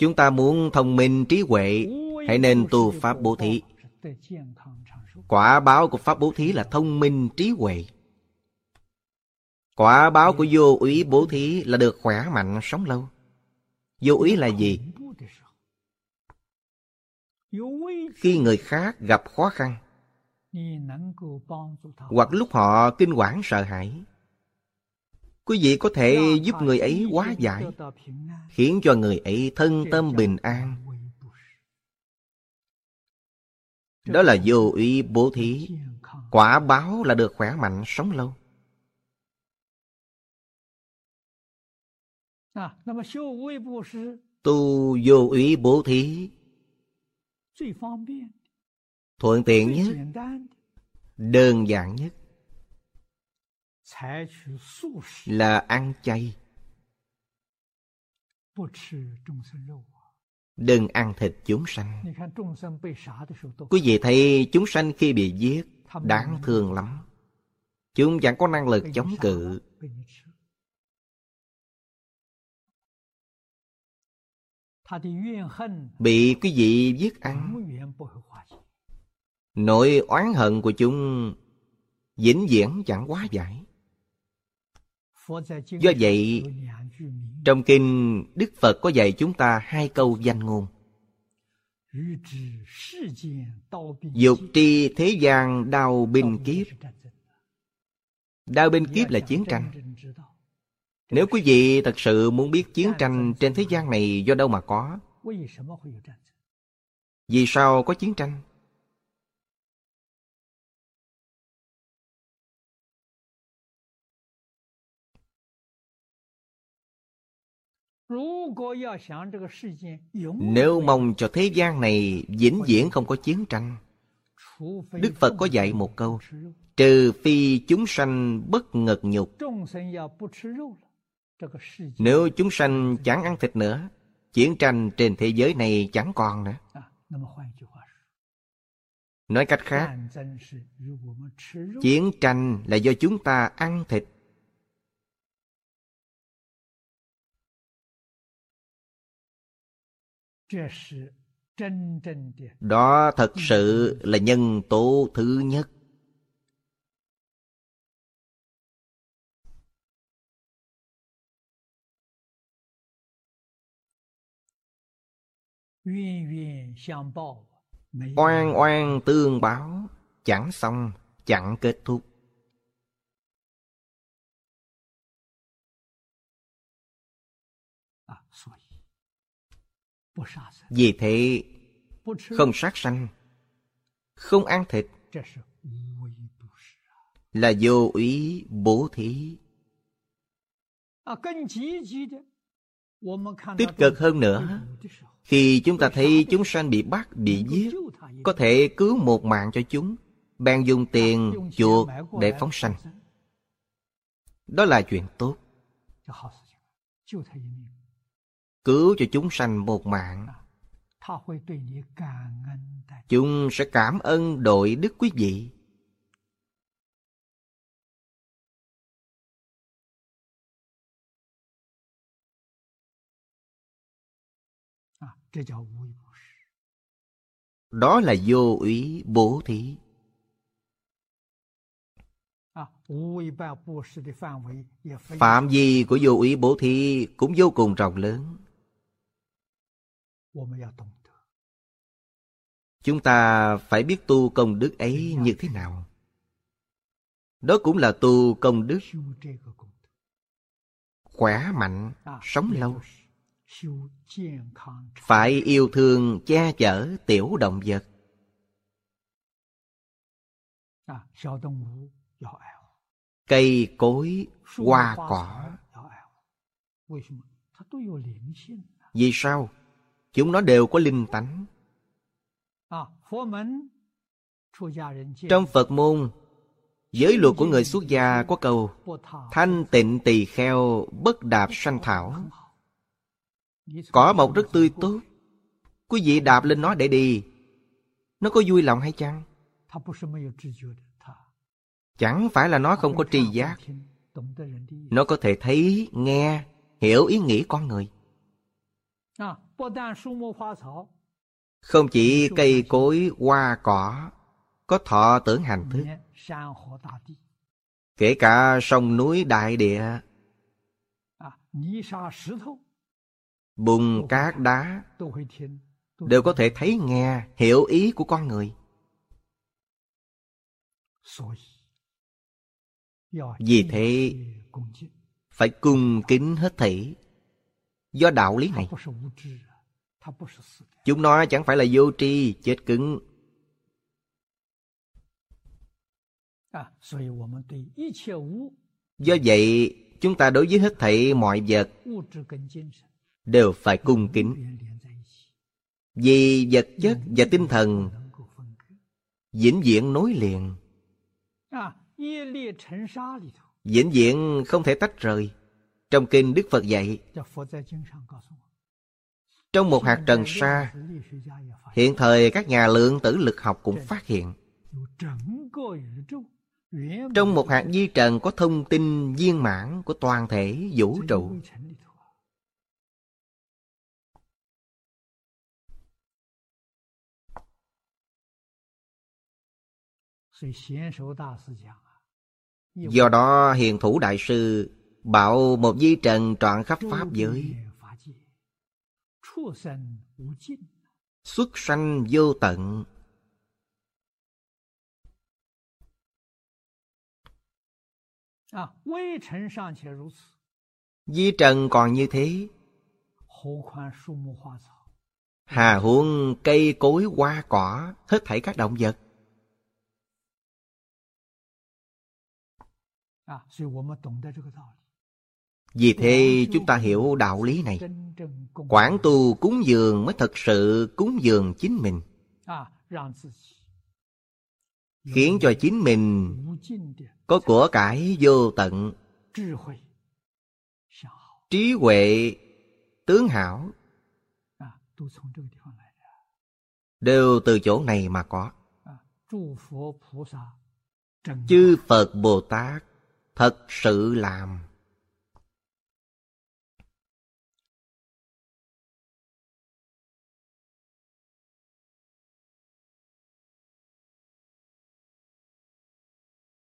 Chúng ta muốn thông minh trí huệ, hãy nên tu pháp bố thí. Quả báo của pháp bố thí là thông minh trí huệ. Quả báo của vô úy bố thí là được khỏe mạnh sống lâu. Vô úy là gì? Khi người khác gặp khó khăn, hoặc lúc họ kinh hoảng sợ hãi, quý vị có thể giúp người ấy hóa giải, khiến cho người ấy thân tâm bình an. Đó là vô úy bố thí. Quả báo là được khỏe mạnh sống lâu. Tu vô úy bố thí thuận tiện nhất, đơn giản nhất là ăn chay. Đừng ăn thịt chúng sanh. Quý vị thấy chúng sanh khi bị giết đáng thương lắm. Chúng chẳng có năng lực chống cự. Bị quý vị giết ăn, nỗi oán hận của chúng vĩnh viễn chẳng hóa giải. Do vậy, trong kinh Đức Phật có dạy chúng ta hai câu danh ngôn: dục tri thế gian đao binh kiếp. Đao binh kiếp là chiến tranh. Nếu quý vị thật sự muốn biết chiến tranh trên thế gian này do đâu mà có, vì sao có chiến tranh? Nếu mong cho thế gian này vĩnh viễn không có chiến tranh, Đức Phật có dạy một câu: trừ phi chúng sanh bất ngật nhục. Nếu chúng sanh chẳng ăn thịt nữa, chiến tranh trên thế giới này chẳng còn nữa. Nói cách khác, chiến tranh là do chúng ta ăn thịt. Đó thật sự là nhân tố thứ nhất. Oan oan tương báo, chẳng xong, chẳng kết thúc. Vì thế, không sát sanh, không ăn thịt là vô úy bố thí. Tích cực hơn nữa, khi chúng ta thấy chúng sanh bị bắt, bị giết, có thể cứu một mạng cho chúng, bèn dùng tiền chuộc để phóng sanh. Đó là chuyện tốt. Cứu cho chúng sanh một mạng, chúng sẽ cảm ơn đội đức quý vị. Đó là vô úy bố thí. Phạm vi của vô úy bố thí cũng vô cùng rộng lớn. Chúng ta phải biết tu công đức ấy như thế nào. Đó cũng là tu công đức khỏe mạnh, sống lâu. Phải yêu thương che chở tiểu động vật. Cây cối, hoa cỏ. Vì sao? Chúng nó đều có linh tánh. Trong Phật môn, giới luật của người xuất gia có câu: thanh tịnh tỳ kheo, bất đạp sanh thảo. Cỏ mọc rất tươi tốt, quý vị đạp lên nó để đi, nó có vui lòng hay chăng? Chẳng phải là nó không có tri giác. Nó có thể thấy, nghe, hiểu ý nghĩ con người. Không chỉ cây cối, hoa cỏ có thọ tưởng hành thức, kể cả sông núi đại địa, bùn cát đá đều có thể thấy nghe, hiểu ý của con người. Vì thế phải cung kính hết thảy. Do đạo lý này, chúng nó chẳng phải là vô tri, chết cứng. Do vậy, chúng ta đối với hết thảy mọi vật đều phải cung kính. Vì vật chất và tinh thần vĩnh viễn nối liền, vĩnh viễn không thể tách rời. Trong kinh Đức Phật dạy, trong một hạt trần sa, hiện thời các nhà lượng tử lực học cũng phát hiện, trong một hạt vi trần có thông tin viên mãn của toàn thể vũ trụ. Do đó Hiền Thủ Đại Sư bảo một vi trần trọn khắp pháp giới, xuất sanh vô tận. Vi trần còn như thế, hà huống cây cối hoa cỏ, hết thảy các động vật. Vì thế chúng ta hiểu đạo lý này, quảng tu cúng dường mới thật sự cúng dường chính mình, khiến cho chính mình có của cải vô tận, trí huệ tướng hảo, đều từ chỗ này mà có. Chư Phật Bồ Tát thật sự làm.